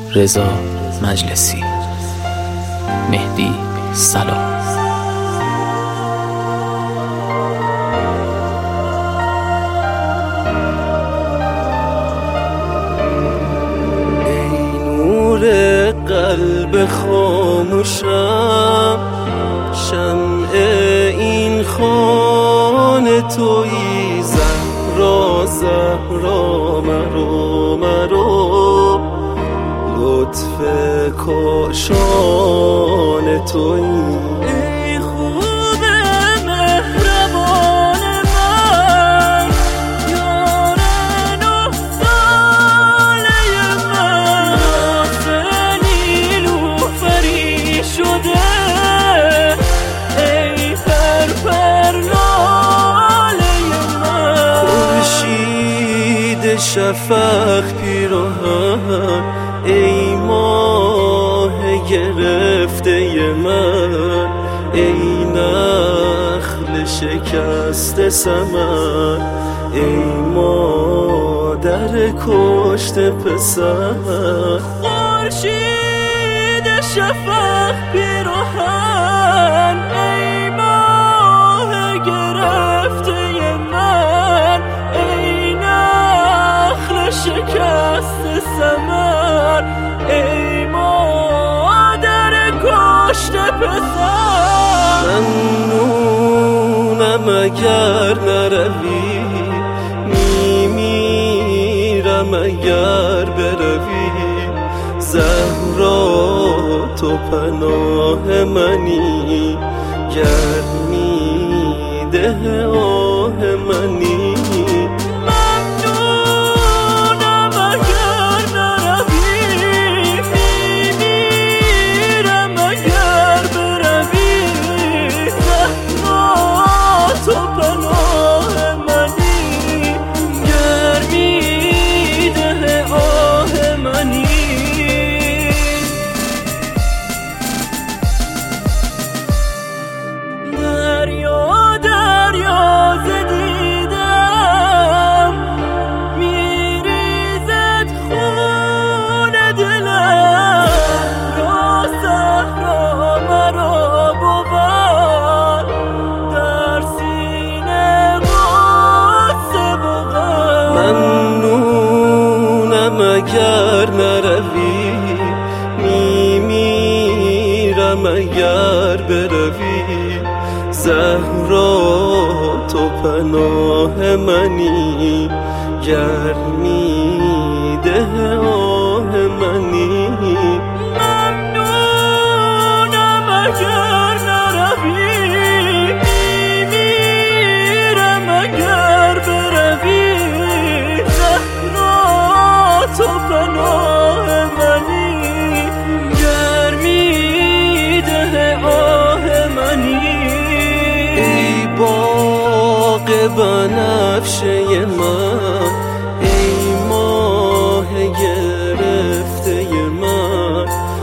رضا مجلسی، مهدی صلاح. قلب خاموشم، شمع این خانه تویی، زهرا زهرا مرو لطف کاشان تویی. شفق پیراهن، ای ماه گرفته من، ای نخل شکست ثمر، ای مادر کشته پسر. خورشید شفق پیراهن، ای ماه گرفته من، ای شکست ثمر، ای مادر کشته پسر. ممنونم اگر نروی، میمیرم اگر بروی، زهرا تو پناه منی، گرمی ده آه منی. اگر نروی، میمیرم اگر بروی، زهرا تو پناه منی، گرمی ده آه منی. ممنونم اگر نروی، میمیرم اگر بروی، تو پناه منی، گرمی ده آه منی. ای باغ بنفشه من، ای ماه گرفته من،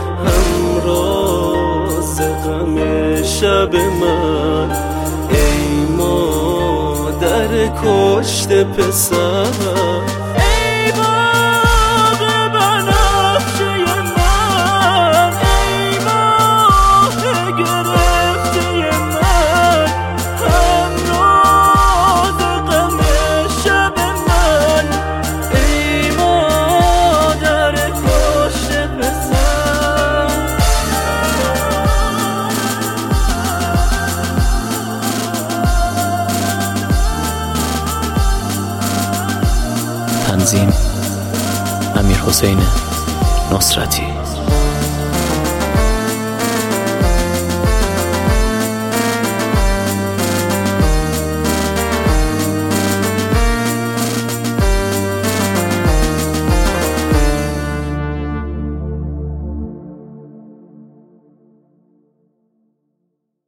همراز غم شب من، ای مادر کشته پسر. تنظیم امیرحسین نصرتی.